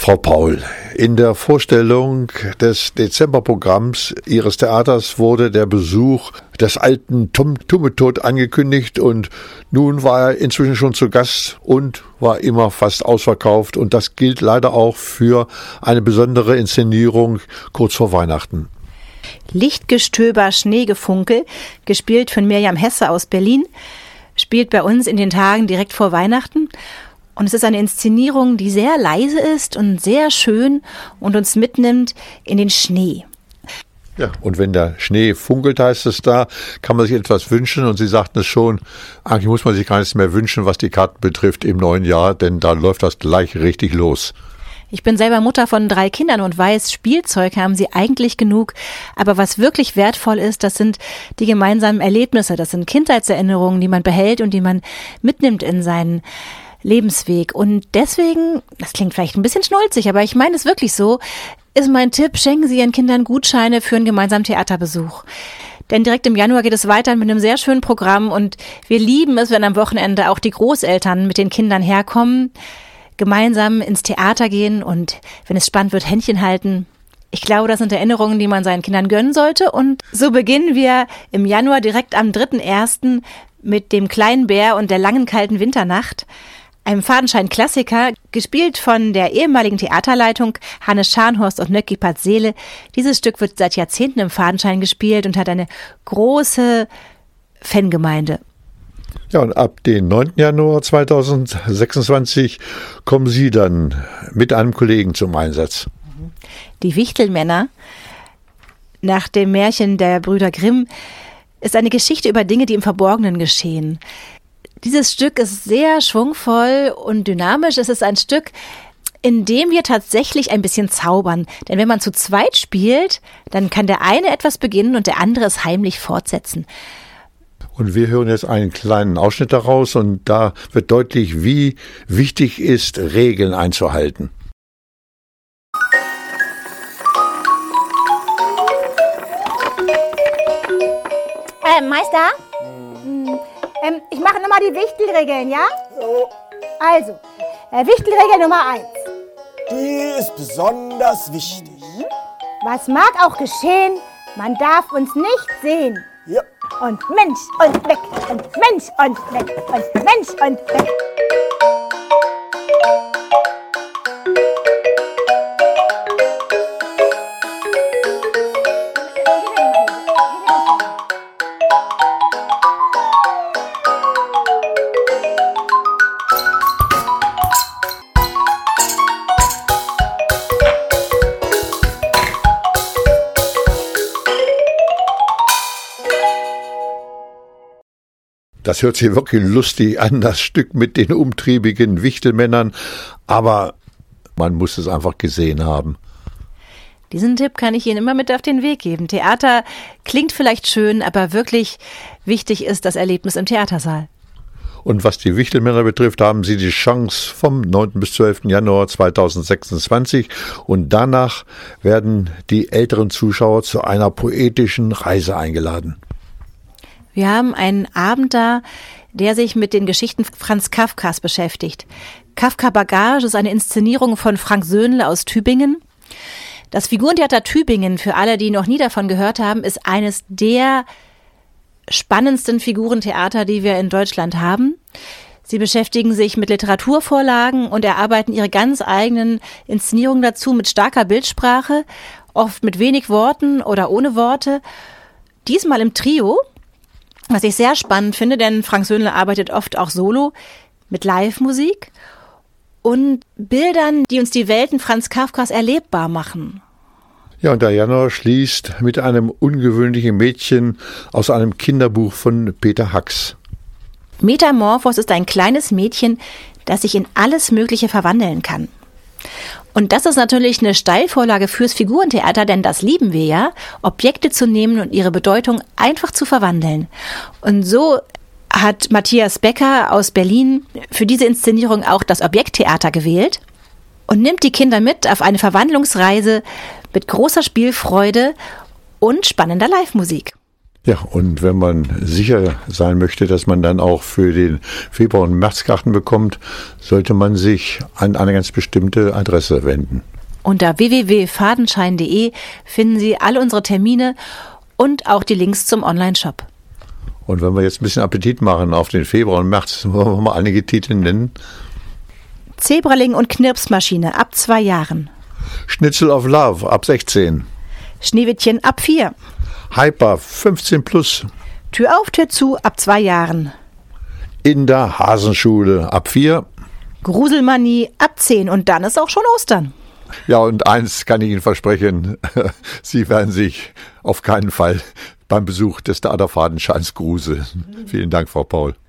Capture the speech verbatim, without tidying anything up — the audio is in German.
Frau Paul, in der Vorstellung des Dezemberprogramms Ihres Theaters wurde der Besuch des alten Tom Tummetot angekündigt und nun war er inzwischen schon zu Gast und war immer fast ausverkauft und das gilt leider auch für eine besondere Inszenierung kurz vor Weihnachten. Lichtgestöber, Schneegefunkel, gespielt von Mirjam Hesse aus Berlin, spielt bei uns in den Tagen direkt vor Weihnachten. Und es ist eine Inszenierung, die sehr leise ist und sehr schön und uns mitnimmt in den Schnee. Ja, und wenn der Schnee funkelt, heißt es da, kann man sich etwas wünschen. Und Sie sagten es schon, eigentlich muss man sich gar nichts mehr wünschen, was die Karten betrifft im neuen Jahr, denn da läuft das gleich richtig los. Ich bin selber Mutter von drei Kindern und weiß, Spielzeug haben sie eigentlich genug. Aber was wirklich wertvoll ist, das sind die gemeinsamen Erlebnisse. Das sind Kindheitserinnerungen, die man behält und die man mitnimmt in seinen Lebensweg. Und deswegen, das klingt vielleicht ein bisschen schnulzig, aber ich meine es wirklich so, ist mein Tipp, schenken Sie Ihren Kindern Gutscheine für einen gemeinsamen Theaterbesuch. Denn direkt im Januar geht es weiter mit einem sehr schönen Programm und wir lieben es, wenn am Wochenende auch die Großeltern mit den Kindern herkommen, gemeinsam ins Theater gehen und wenn es spannend wird, Händchen halten. Ich glaube, das sind Erinnerungen, die man seinen Kindern gönnen sollte und so beginnen wir im Januar direkt am dritten ersten mit dem kleinen Bär und der langen kalten Winternacht. Einem Fadenschein-Klassiker, gespielt von der ehemaligen Theaterleitung Hannes Scharnhorst und Nöcki Patzele. Dieses Stück wird seit Jahrzehnten im Fadenschein gespielt und hat eine große Fangemeinde. Ja, und ab dem neunten Januar zweitausendsechsundzwanzig kommen Sie dann mit einem Kollegen zum Einsatz. Die Wichtelmänner, nach dem Märchen der Brüder Grimm, ist eine Geschichte über Dinge, die im Verborgenen geschehen. Dieses Stück ist sehr schwungvoll und dynamisch. Es ist ein Stück, in dem wir tatsächlich ein bisschen zaubern. Denn wenn man zu zweit spielt, dann kann der eine etwas beginnen und der andere es heimlich fortsetzen. Und wir hören jetzt einen kleinen Ausschnitt daraus und da wird deutlich, wie wichtig ist, Regeln einzuhalten. Äh, Meister? Hm. Ähm, ich mache nochmal die Wichtelregeln, ja? Jo. Also, äh, Wichtelregel Nummer eins. Die ist besonders wichtig. Was mag auch geschehen, man darf uns nicht sehen. Ja. Und Mensch und weg und Mensch und weg und Mensch und weg. Das hört sich wirklich lustig an, das Stück mit den umtriebigen Wichtelmännern, aber man muss es einfach gesehen haben. Diesen Tipp kann ich Ihnen immer mit auf den Weg geben. Theater klingt vielleicht schön, aber wirklich wichtig ist das Erlebnis im Theatersaal. Und was die Wichtelmänner betrifft, haben Sie die Chance vom neunten bis zwölften Januar zweitausendsechsundzwanzig und danach werden die älteren Zuschauer zu einer poetischen Reise eingeladen. Wir haben einen Abend da, der sich mit den Geschichten Franz Kafkas beschäftigt. Kafka Bagage ist eine Inszenierung von Frank Söhnle aus Tübingen. Das Figurentheater Tübingen, für alle, die noch nie davon gehört haben, ist eines der spannendsten Figurentheater, die wir in Deutschland haben. Sie beschäftigen sich mit Literaturvorlagen und erarbeiten ihre ganz eigenen Inszenierungen dazu mit starker Bildsprache, oft mit wenig Worten oder ohne Worte. Diesmal im Trio. Was ich sehr spannend finde, denn Frank Söhnle arbeitet oft auch solo mit Live-Musik und Bildern, die uns die Welten Franz Kafkas erlebbar machen. Ja, und der Januar schließt mit einem ungewöhnlichen Mädchen aus einem Kinderbuch von Peter Hacks. Metamorphos ist ein kleines Mädchen, das sich in alles Mögliche verwandeln kann. Und das ist natürlich eine Steilvorlage fürs Figurentheater, denn das lieben wir ja, Objekte zu nehmen und ihre Bedeutung einfach zu verwandeln. Und so hat Matthias Becker aus Berlin für diese Inszenierung auch das Objekttheater gewählt und nimmt die Kinder mit auf eine Verwandlungsreise mit großer Spielfreude und spannender Live-Musik. Ja, und wenn man sicher sein möchte, dass man dann auch für den Februar- und Märzkarten bekommt, sollte man sich an eine ganz bestimmte Adresse wenden. Unter w w w punkt fadenschein punkt de finden Sie alle unsere Termine und auch die Links zum Online-Shop. Und wenn wir jetzt ein bisschen Appetit machen auf den Februar und März, wollen wir mal einige Titel nennen. Zebraling und Knirpsmaschine ab zwei Jahren. Schnitzel of Love ab sechzehn. Schneewittchen ab vier. Hyper fünfzehn plus. Tür auf, Tür zu ab zwei Jahren. In der Hasenschule ab vier. Gruselmanie ab zehn und dann ist auch schon Ostern. Ja, und eins kann ich Ihnen versprechen, Sie werden sich auf keinen Fall beim Besuch des Theater Fadenscheins gruseln. Vielen Dank, Frau Paul.